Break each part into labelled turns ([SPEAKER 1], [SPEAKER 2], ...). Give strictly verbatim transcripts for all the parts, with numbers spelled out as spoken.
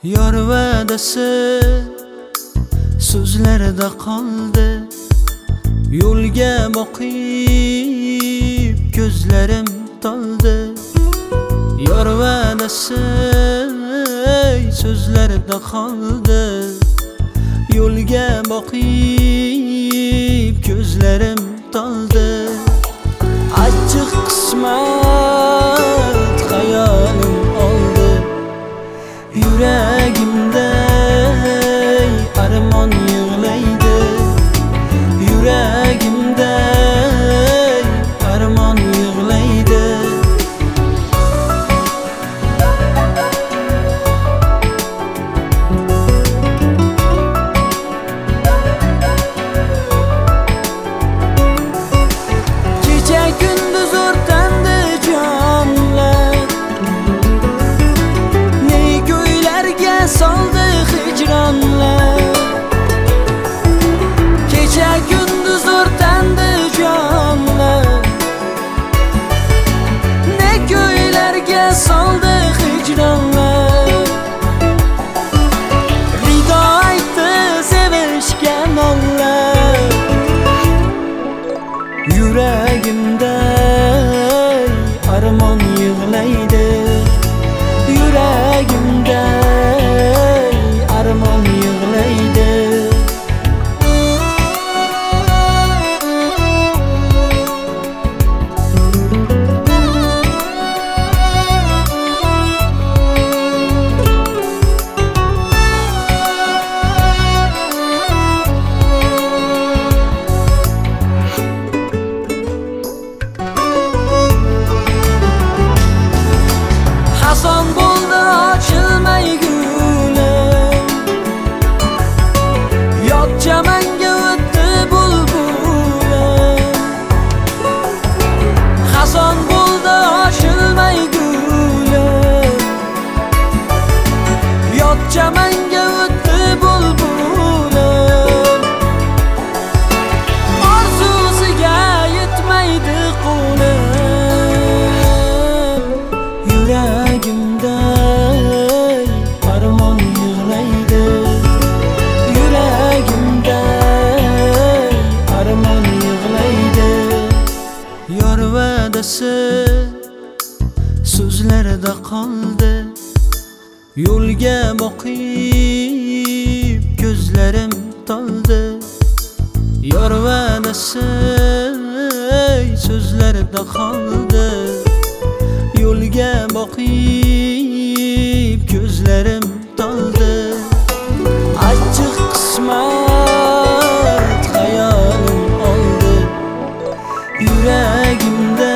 [SPEAKER 1] Yor va'dasi so'zlarda qoldi. Yo'lga boqib ko'zlarim toldi. Yor va'dasi so'zlarda qoldi. Yo'lga boqib ko'zlarim toldi. Achchiq qismat hayolim oldi. Yuragimda armon yig'laydi. Yuragimda armon yig'laydi. Kecha kunduz o'rtandi jonlar, ne ko'ylarga soldi hijronlar. Kecha kunduz o'rtandi jonlar, ne ko'ylarga soldi hijronlar. Vido aytdi sevishgan onlar. Yuragimda armon yig'laydi. Yuragimda armon yig'laydi. Hason bo'ldi ochilmay gulim, yot chamanga o'tdi bulbulim. Hason bo'ldi ochilmay gulim, yot chamanga o'tdi bulbulim. Orzusiga yetmaydi qo'lim. Yuragimda armon yig'laydi. Yuragimda armon yig'laydi. Yor va'dasi so'zlarda qoldi. Yo'lga boqib ko'zlarim toldi. Yor va'dasi so'zlarda qoldi. Yo'lga boqib ko'zlarim toldi. Achchiq qismat hayolim oldi. Yuragimda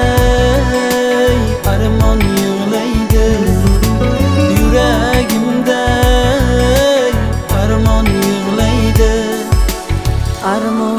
[SPEAKER 1] armon yig'laydi. Yuragimda armon yig'laydi. Armon